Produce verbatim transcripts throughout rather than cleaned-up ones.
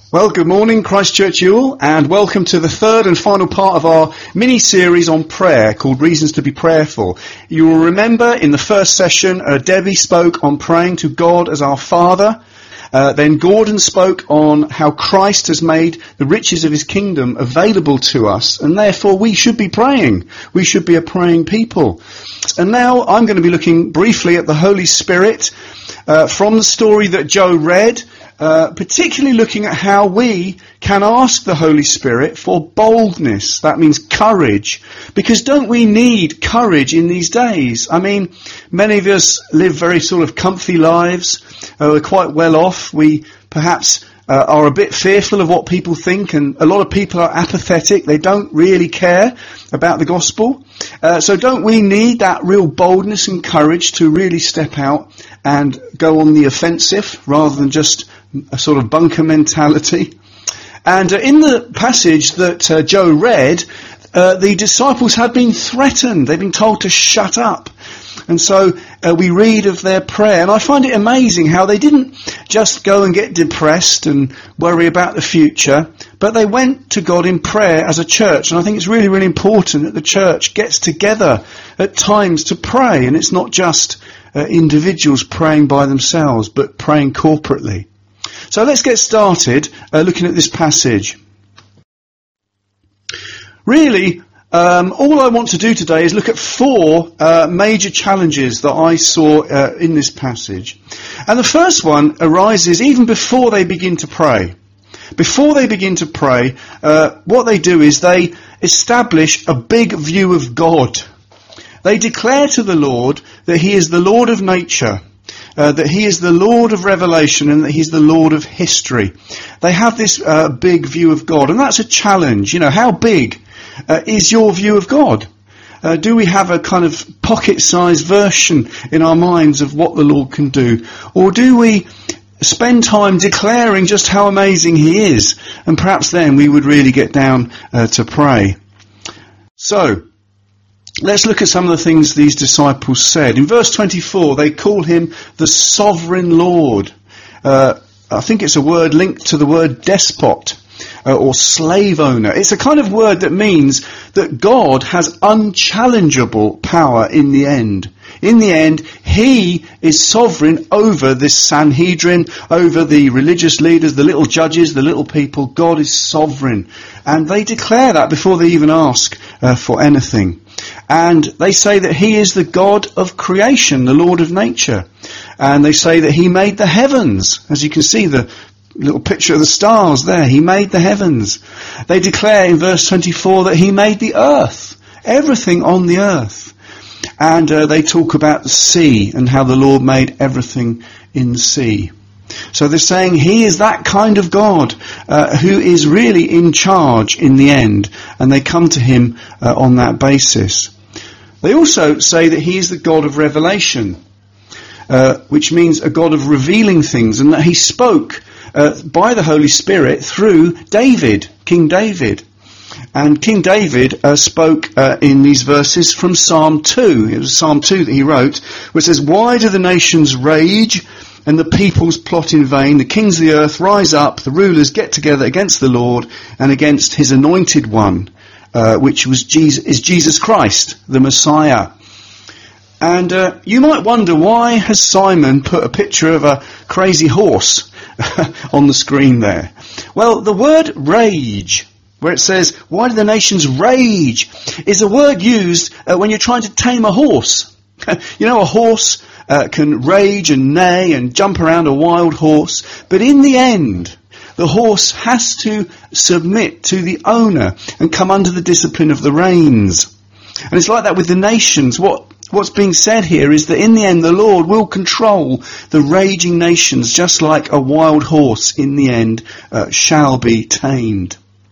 Well, good morning, Christchurch Ewell, and welcome to the third and final part of our mini-series on prayer called Reasons to be Prayerful. You will remember in the first session, uh, Debbie spoke on praying to God as our Father. Uh, then Gordon spoke on how Christ has made the riches of his kingdom available to us, and therefore we should be praying. We should be a praying people. And now I'm going to be looking briefly at the Holy Spirit uh, from the story that Joe read, Uh, particularly looking at how we can ask the Holy Spirit for boldness. That means courage. Because don't we need courage in these days? I mean, many of us live very sort of comfy lives. Uh, we're quite well off. We perhaps uh, are a bit fearful of what people think, and a lot of people are apathetic. They don't really care about the gospel. Uh, so don't we need that real boldness and courage to really step out and go on the offensive rather than just a sort of bunker mentality? And uh, in the passage that uh, Joe read, uh, the disciples had been threatened. They'd been told to shut up. And so uh, we read of their prayer, and I find it amazing how they didn't just go and get depressed and worry about the future, but they went to God in prayer as a church. And I think it's really, really important that the church gets together at times to pray, and it's not just uh, individuals praying by themselves, but praying corporately. So let's get started uh, looking at this passage. Really, um, all I want to do today is look at four uh, major challenges that I saw uh, in this passage. And the first one arises even before they begin to pray. Before they begin to pray, uh, what they do is they establish a big view of God. They declare to the Lord that he is the Lord of nature. Uh, that he is the Lord of revelation and that he's the Lord of history. They have this uh, big view of God, and that's a challenge. You know, how big uh, is your view of God? Uh, do we have a kind of pocket-sized version in our minds of what the Lord can do? Or do we spend time declaring just how amazing he is? And perhaps then we would really get down uh, to pray. So, let's look at some of the things these disciples said. In verse twenty-four, they call him the sovereign Lord. Uh, I think it's a word linked to the word despot uh, or slave owner. It's a kind of word that means that God has unchallengeable power in the end. In the end, he is sovereign over this Sanhedrin, over the religious leaders, the little judges, the little people. God is sovereign. And they declare that before they even ask uh, for anything. And they say that he is the God of creation, the Lord of nature. And they say that he made the heavens. As you can see, the little picture of the stars there. He made the heavens. They declare in verse twenty-four that he made the earth, everything on the earth. And uh, they talk about the sea and how the Lord made everything in the sea. So they're saying he is that kind of God uh, who is really in charge in the end, and they come to him uh, on that basis. They also say that he is the God of revelation, uh, which means a God of revealing things, and that he spoke uh, by the Holy Spirit through David, King David. And King David uh, spoke uh, in these verses from Psalm two. It was Psalm two that he wrote, where it says, "Why do the nations rage and the peoples plot in vain? The kings of the earth rise up, the rulers get together against the Lord and against his anointed one," uh, which was Jesus, is Jesus Christ, the Messiah. And uh, you might wonder, why has Simon put a picture of a crazy horse on the screen there? Well, the word rage, where it says, "Why do the nations rage?" is a word used uh, when you're trying to tame a horse. You know, a horse uh, can rage and neigh and jump around, a wild horse. But in the end, the horse has to submit to the owner and come under the discipline of the reins. And it's like that with the nations. What What's being said here is that in the end, the Lord will control the raging nations, just like a wild horse in the end uh, shall be tamed.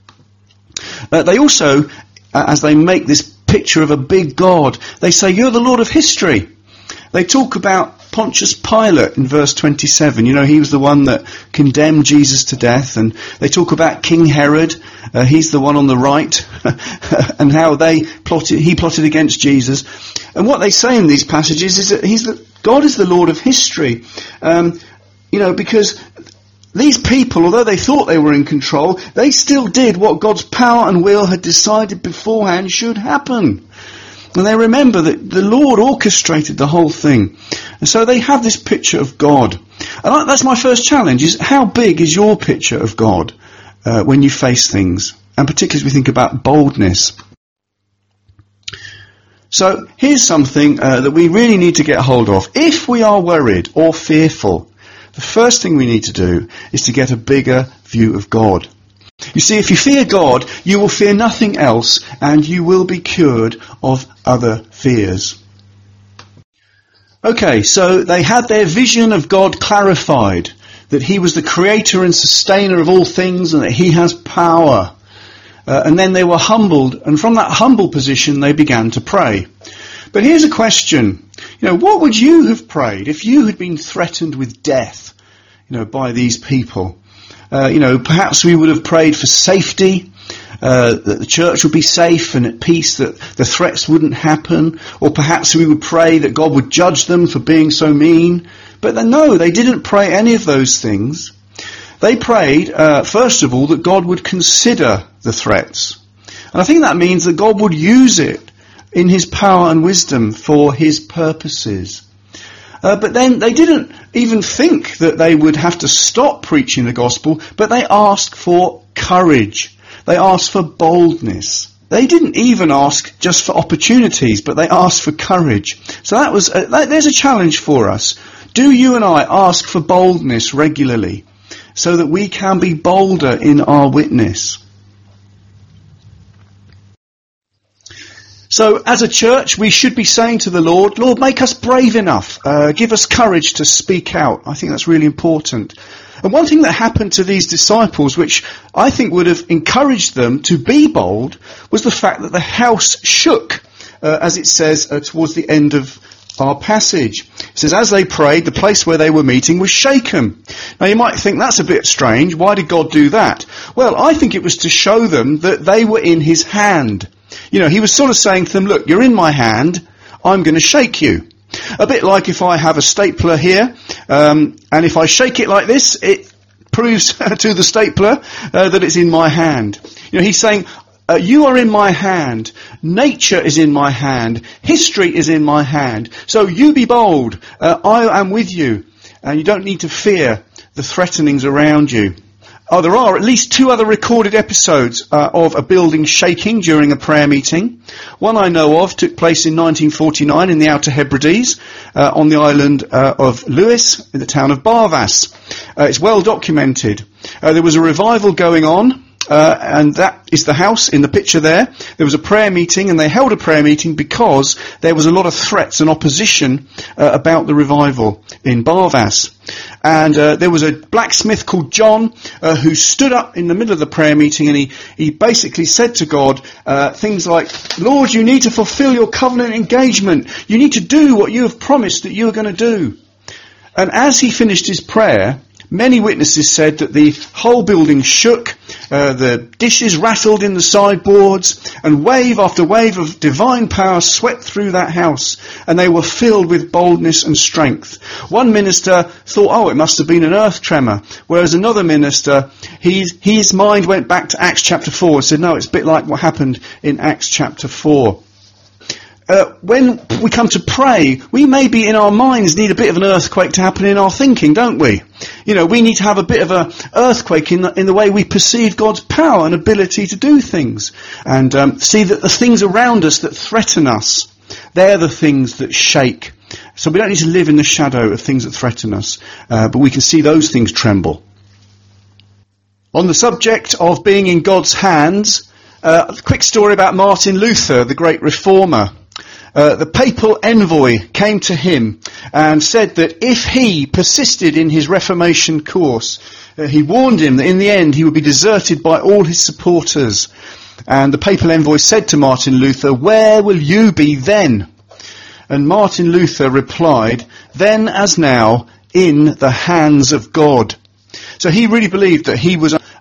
Uh, they also, uh, as they make this picture of a big God, they say, "You're the Lord of history." They talk about Pontius Pilate in verse twenty-seven. You know, he was the one that condemned Jesus to death. And they talk about King Herod. Uh, he's the one on the right. And how they plotted, he plotted against Jesus. And what they say in these passages is that he's the, God is the Lord of history. Um, you know, because these people, although they thought they were in control, they still did what God's power and will had decided beforehand should happen. And they remember that the Lord orchestrated the whole thing. And so they have this picture of God. And that's my first challenge, is how big is your picture of God uh, when you face things? And particularly as we think about boldness. So here's something uh, that we really need to get hold of. If we are worried or fearful, the first thing we need to do is to get a bigger view of God. You see, if you fear God, you will fear nothing else, and you will be cured of other fears. Okay, so they had their vision of God clarified, that he was the creator and sustainer of all things, and that he has power. Uh, and then they were humbled, and from that humble position they began to pray. But here's a question. You know, what would you have prayed if you had been threatened with death, you know, by these people? Uh, you know, perhaps we would have prayed for safety, uh, that the church would be safe and at peace, that the threats wouldn't happen. Or perhaps we would pray that God would judge them for being so mean. But then, no, they didn't pray any of those things. They prayed, uh, first of all, that God would consider the threats. And I think that means that God would use it in his power and wisdom for his purposes. Uh, but then they didn't even think that they would have to stop preaching the gospel, but they asked for courage. They asked for boldness. They didn't even ask just for opportunities, but they asked for courage. So that was a, that, there's a challenge for us. Do you and I ask for boldness regularly so that we can be bolder in our witness? So as a church, we should be saying to the Lord, Lord, make us brave enough. Uh, give us courage to speak out. I think that's really important. And one thing that happened to these disciples, which I think would have encouraged them to be bold, was the fact that the house shook, uh, as it says uh, towards the end of our passage. It says, as they prayed, the place where they were meeting was shaken. Now you might think that's a bit strange. Why did God do that? Well, I think it was to show them that they were in his hand. You know, he was sort of saying to them, look, you're in my hand, I'm going to shake you. A bit like if I have a stapler here, um, and if I shake it like this, it proves to the stapler uh, that it's in my hand. You know, he's saying, uh, you are in my hand, nature is in my hand, history is in my hand, so you be bold, uh, I am with you, and you don't need to fear the threatenings around you. Oh, there are at least two other recorded episodes uh, of a building shaking during a prayer meeting. One I know of took place in nineteen forty-nine in the Outer Hebrides, uh, on the island uh, of Lewis, in the town of Barvas. Uh, it's well documented. Uh, there was a revival going on, uh, and that is the house in the picture there. There was a prayer meeting, and they held a prayer meeting because there was a lot of threats and opposition uh, about the revival in Barvas. And uh, there was a blacksmith called John uh, who stood up in the middle of the prayer meeting, and he, he basically said to God uh, things like, Lord, you need to fulfill your covenant engagement. You need to do what you have promised that you are going to do. And as he finished his prayer, many witnesses said that the whole building shook, uh, the dishes rattled in the sideboards, and wave after wave of divine power swept through that house, and they were filled with boldness and strength. One minister thought, oh, it must have been an earth tremor, whereas another minister, his, his mind went back to Acts chapter four and said, no, it's a bit like what happened in Acts chapter four. Uh, when we come to pray, we maybe in our minds need a bit of an earthquake to happen in our thinking, don't we? You know, we need to have a bit of an earthquake in the, in the way we perceive God's power and ability to do things. And um, see that the things around us that threaten us, they're the things that shake. So we don't need to live in the shadow of things that threaten us, uh, but we can see those things tremble. On the subject of being in God's hands, uh, a quick story about Martin Luther, the great reformer. Uh, the papal envoy came to him and said that if he persisted in his Reformation course, uh, he warned him that in the end he would be deserted by all his supporters. And the papal envoy said to Martin Luther, where will you be then? And Martin Luther replied, then as now, in the hands of God. So he really believed that he was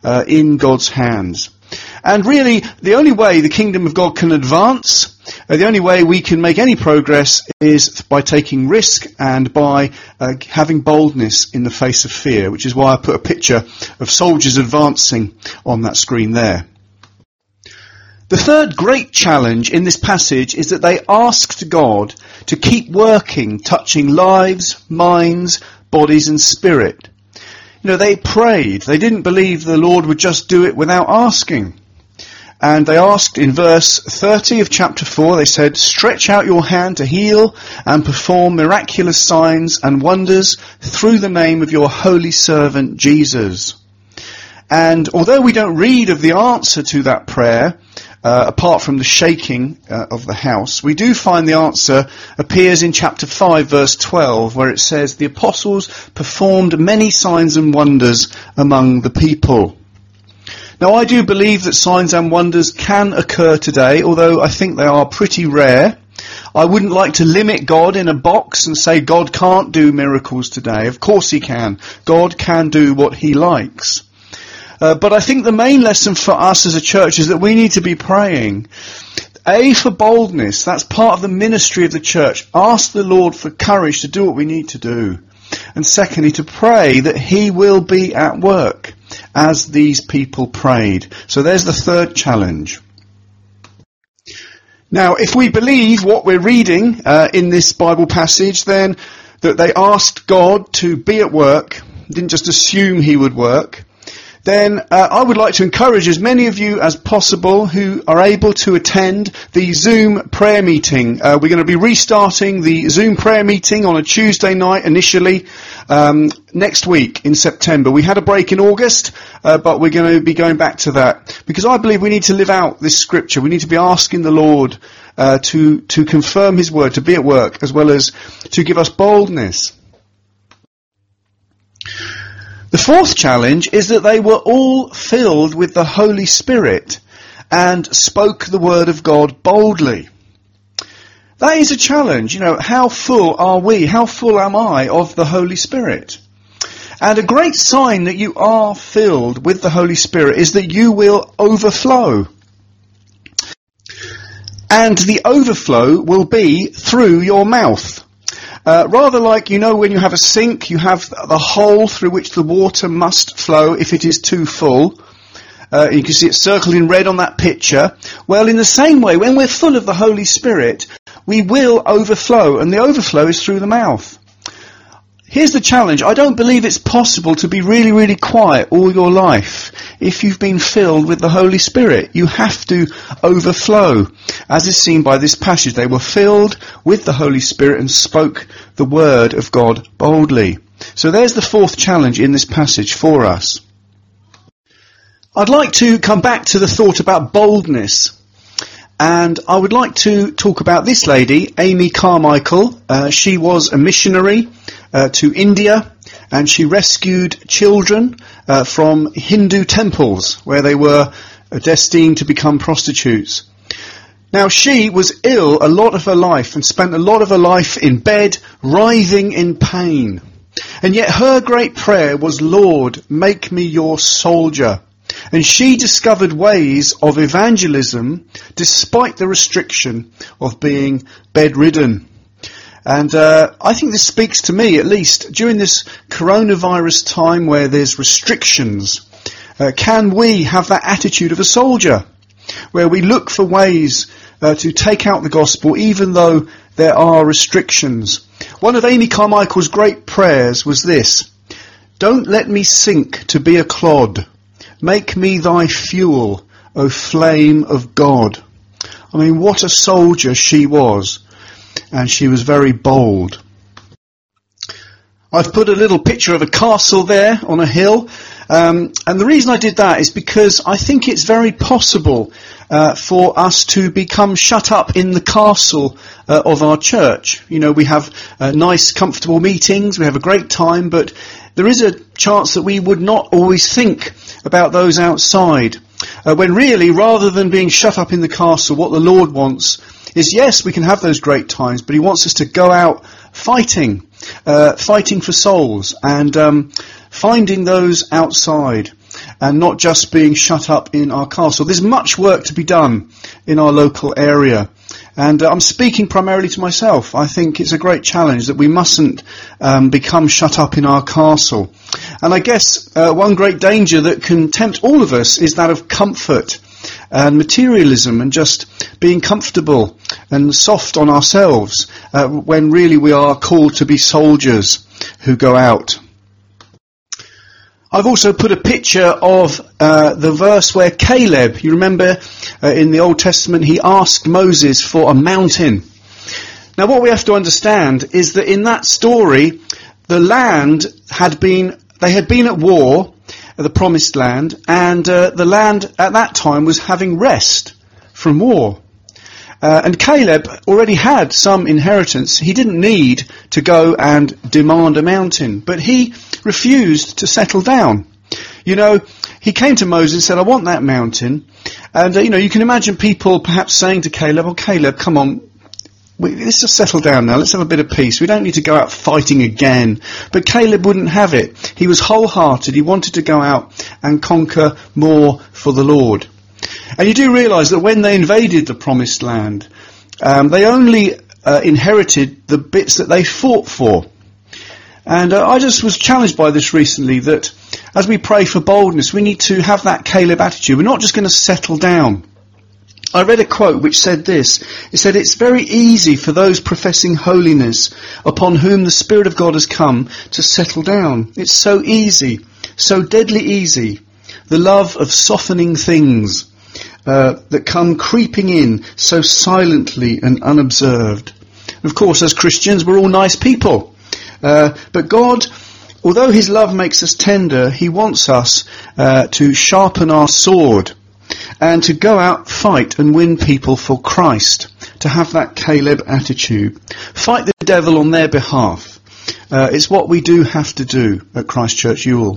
uh, in God's hands. And really, the only way the kingdom of God can advance, uh, the only way we can make any progress is by taking risk and by uh, having boldness in the face of fear, which is why I put a picture of soldiers advancing on that screen there. The third great challenge in this passage is that they asked God to keep working, touching lives, minds, bodies and spirit. You know, they prayed. They didn't believe the Lord would just do it without asking. And they asked in verse thirty of chapter four, they said, "Stretch out your hand to heal and perform miraculous signs and wonders through the name of your holy servant Jesus." And although we don't read of the answer to that prayer, uh, apart from the shaking uh, of the house, we do find the answer appears in chapter five, verse twelve, where it says, "The apostles performed many signs and wonders among the people." Now, I do believe that signs and wonders can occur today, although I think they are pretty rare. I wouldn't like to limit God in a box and say God can't do miracles today. Of course he can. God can do what he likes. Uh, but I think the main lesson for us as a church is that we need to be praying. A, for boldness. That's part of the ministry of the church. Ask the Lord for courage to do what we need to do. And secondly, to pray that he will be at work as these people prayed. So there's the third challenge. Now, if we believe what we're reading uh, in this Bible passage, then that they asked God to be at work, didn't just assume he would work, then uh, I would like to encourage as many of you as possible who are able to attend the Zoom prayer meeting. Uh, we're going to be restarting the Zoom prayer meeting on a Tuesday night initially um, next week in September. We had a break in August, uh, but we're going to be going back to that because I believe we need to live out this scripture. We need to be asking the Lord uh, to, to confirm his word, to be at work, as well as to give us boldness. The fourth challenge is that they were all filled with the Holy Spirit and spoke the word of God boldly. That is a challenge. You know, how full are we? How full am I of the Holy Spirit? And a great sign that you are filled with the Holy Spirit is that you will overflow. And the overflow will be through your mouth. Uh, rather like, you know, when you have a sink, you have the hole through which the water must flow if it is too full. Uh, you can see it circled in red on that picture. Well, in the same way, when we're full of the Holy Spirit, we will overflow, and the overflow is through the mouth. Here's the challenge. I don't believe it's possible to be really, really quiet all your life if you've been filled with the Holy Spirit. You have to overflow, as is seen by this passage. They were filled with the Holy Spirit and spoke the word of God boldly. So there's the fourth challenge in this passage for us. I'd like to come back to the thought about boldness. And I would like to talk about this lady, Amy Carmichael. Uh, she was a missionary uh, to India, and she rescued children uh, from Hindu temples where they were uh, destined to become prostitutes. Now, she was ill a lot of her life and spent a lot of her life in bed, writhing in pain. And yet her great prayer was, "Lord, make me your soldier." And she discovered ways of evangelism despite the restriction of being bedridden. And uh, I think this speaks to me, at least, during this coronavirus time where there's restrictions. Uh, can we have that attitude of a soldier, where we look for ways uh, to take out the gospel even though there are restrictions? One of Amy Carmichael's great prayers was this: "Don't let me sink to be a clod. Make me thy fuel, O flame of God." I mean, what a soldier she was. And she was very bold. I've put a little picture of a castle there on a hill. Um, and the reason I did that is because I think it's very possible uh, for us to become shut up in the castle uh, of our church. You know, we have uh, nice, comfortable meetings. We have a great time. But there is a chance that we would not always think about those outside. Uh, when really, rather than being shut up in the castle, what the Lord wants is, yes, we can have those great times, but he wants us to go out fighting, uh, fighting for souls and um, finding those outside. and not just being shut up in our castle. There's much work to be done in our local area. And uh, I'm speaking primarily to myself. I think it's a great challenge that we mustn't um, become shut up in our castle. And I guess uh, one great danger that can tempt all of us is that of comfort and materialism and just being comfortable and soft on ourselves uh, when really we are called to be soldiers who go out. I've also put a picture of uh, the verse where Caleb, you remember uh, in the Old Testament, he asked Moses for a mountain. Now what we have to understand is that in that story, the land had been, they had been at war, the promised land, and uh, the land at that time was having rest from war. Uh, and Caleb already had some inheritance. He didn't need to go and demand a mountain, but he refused to settle down. You know, he came to Moses and said, I want that mountain. And, uh, you know, you can imagine people perhaps saying to Caleb, oh, Caleb, come on, we, let's just settle down now. Let's have a bit of peace. We don't need to go out fighting again. But Caleb wouldn't have it. He was wholehearted. He wanted to go out and conquer more for the Lord. And you do realise that when they invaded the promised land, um, they only uh, inherited the bits that they fought for. And uh, I just was challenged by this recently, that as we pray for boldness, we need to have that Caleb attitude. We're not just going to settle down. I read a quote which said this. It said, it's very easy for those professing holiness upon whom the Spirit of God has come to settle down. It's so easy, so deadly easy. The love of softening things uh, that come creeping in so silently and unobserved. Of course, as Christians, we're all nice people. Uh, but God, although his love makes us tender, he wants us uh, to sharpen our sword and to go out, fight and win people for Christ, to have that Caleb attitude. Fight the devil on their behalf. Uh, it's what we do have to do at Christ Church Ewell.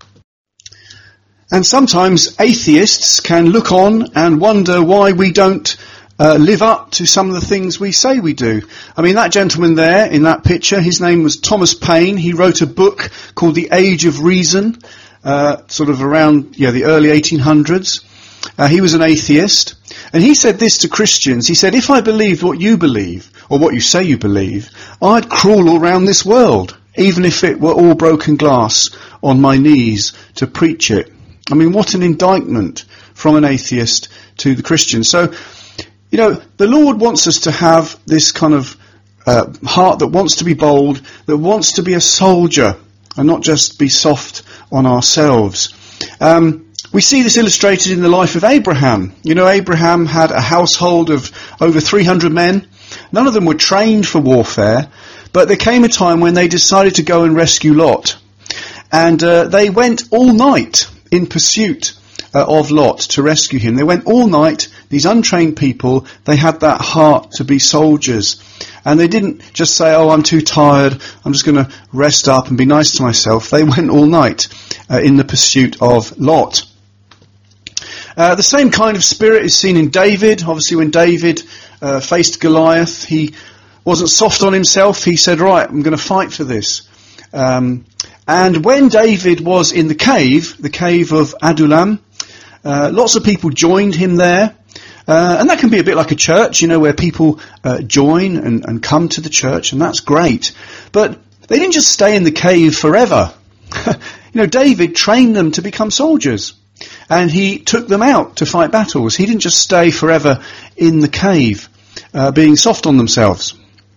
And sometimes atheists can look on and wonder why we don't uh, live up to some of the things we say we do. I mean, that gentleman there in that picture, his name was Thomas Paine. He wrote a book called The Age of Reason, uh, sort of around yeah, the early eighteen hundreds. Uh, he was an atheist. And he said this to Christians. He said, if I believed what you believe, or what you say you believe, I'd crawl all around this world, even if it were all broken glass, on my knees to preach it. I mean, what an indictment from an atheist to the Christian. So, you know, the Lord wants us to have this kind of uh, heart that wants to be bold, that wants to be a soldier, and not just be soft on ourselves. Um, we see this illustrated in the life of Abraham. You know, Abraham had a household of over three hundred men. None of them were trained for warfare, but there came a time when they decided to go and rescue Lot. And uh, they went all night in pursuit uh, of Lot to rescue him. They went all night, these untrained people, they had that heart to be soldiers. And they didn't just say, oh, I'm too tired, I'm just going to rest up and be nice to myself. They went all night uh, in the pursuit of Lot. Uh, the same kind of spirit is seen in David. Obviously, when David uh, faced Goliath, he wasn't soft on himself. He said, right, I'm going to fight for this. Um, and when David was in the cave, the cave of Adullam, uh, lots of people joined him there. Uh, and that can be a bit like a church, you know, where people uh, join and, and come to the church, and that's great. But they didn't just stay in the cave forever. You know, David trained them to become soldiers. And he took them out to fight battles. He didn't just stay forever in the cave, uh, being soft on themselves.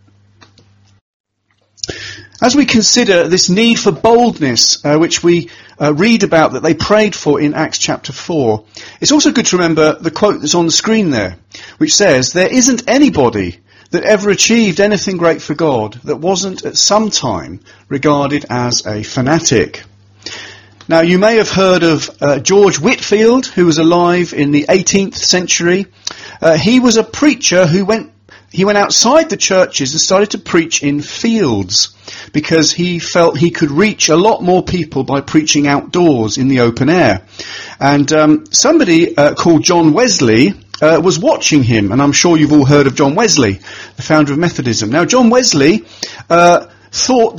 As we consider this need for boldness, uh, which we uh, read about that they prayed for in Acts chapter four, it's also good to remember the quote that's on the screen there, which says, there isn't anybody that ever achieved anything great for God that wasn't at some time regarded as a fanatic. Now, you may have heard of uh, George Whitefield, who was alive in the eighteenth century. Uh, he was a preacher who went he went outside the churches and started to preach in fields because he felt he could reach a lot more people by preaching outdoors in the open air. And um, somebody uh, called John Wesley uh, was watching him, and I'm sure you've all heard of John Wesley, the founder of Methodism. Now, John Wesley uh, thought that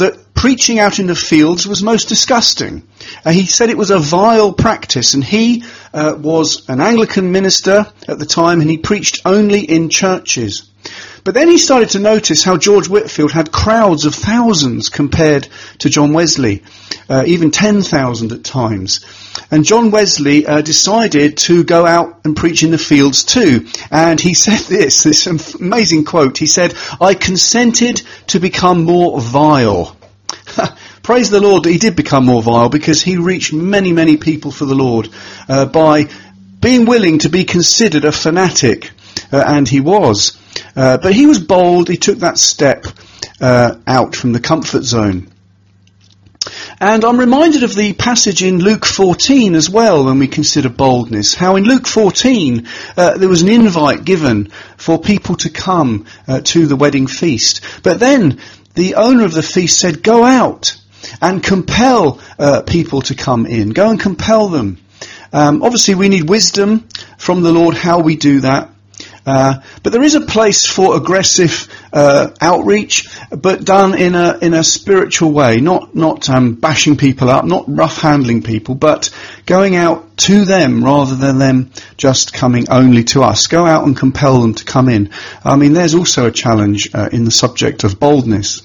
preaching out in the fields was most disgusting. Uh, he said it was a vile practice, and he uh, was an Anglican minister at the time, and he preached only in churches. But then he started to notice how George Whitefield had crowds of thousands compared to John Wesley, uh, even ten thousand at times. And John Wesley uh, decided to go out and preach in the fields too. And he said this, this amazing quote. He said, "I consented to become more vile." Praise the Lord that he did become more vile, because he reached many, many people for the Lord uh, by being willing to be considered a fanatic. Uh, and he was. Uh, but he was bold. He took that step uh, out from the comfort zone. And I'm reminded of the passage in Luke fourteen as well when we consider boldness. How in Luke fourteen uh, there was an invite given for people to come uh, to the wedding feast. But then the owner of the feast said, "Go out and compel uh, people to come in. Go and compel them." Um, obviously we need wisdom from the Lord how we do that. Uh, but there is a place for aggressive uh, outreach, but done in a in a spiritual way, not not um, bashing people up, not rough handling people, but going out to them rather than them just coming only to us. Go out and compel them to come in. I mean, there's also a challenge uh, in the subject of boldness.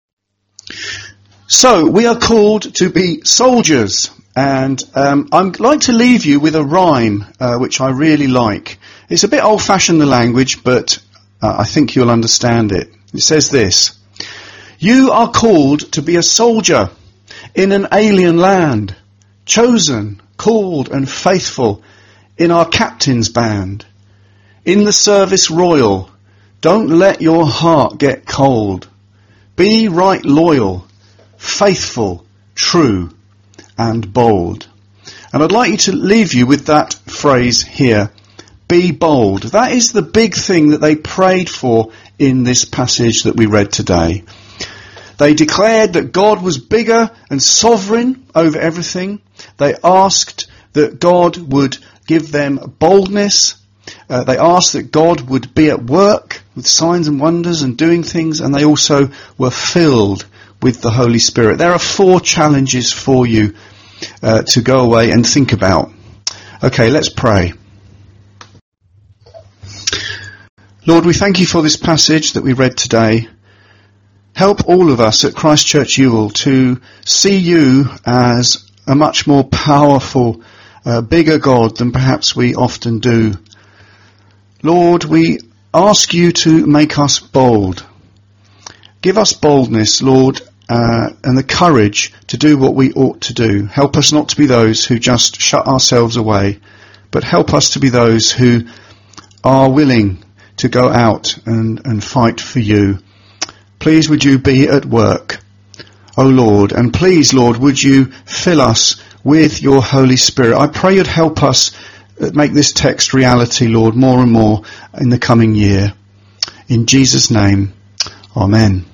So we are called to be soldiers, and um, I'd like to leave you with a rhyme uh, which I really like. It's a bit old-fashioned, the language, but uh, I think you'll understand it. It says this: "You are called to be a soldier in an alien land, chosen, called and faithful in our captain's band. In the service royal, don't let your heart get cold. Be right loyal, faithful, true and bold." And I'd like you to leave you with that phrase here. Be bold. That is the big thing that they prayed for in this passage that we read today. They declared that God was bigger and sovereign over everything. They asked that God would give them boldness. Uh, they asked that God would be at work with signs and wonders and doing things. And they also were filled with the Holy Spirit. There are four challenges for you uh, to go away and think about. Okay, let's pray. Lord, we thank you for this passage that we read today. Help all of us at Christ Church Ewell to see you as a much more powerful, uh, bigger God than perhaps we often do. Lord, we ask you to make us bold. Give us boldness, Lord, uh, and the courage to do what we ought to do. Help us not to be those who just shut ourselves away, but help us to be those who are willing to go out and, and fight for you. Please would you be at work, O Lord, and please, Lord, would you fill us with your Holy Spirit. I pray you'd help us make this text reality, Lord, more and more in the coming year. In Jesus' name, amen.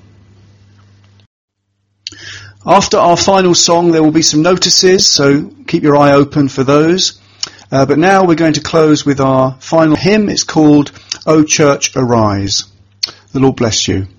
After our final song, there will be some notices, so keep your eye open for those. Uh, but now we're going to close with our final hymn. It's called O Church Arise. The Lord bless you.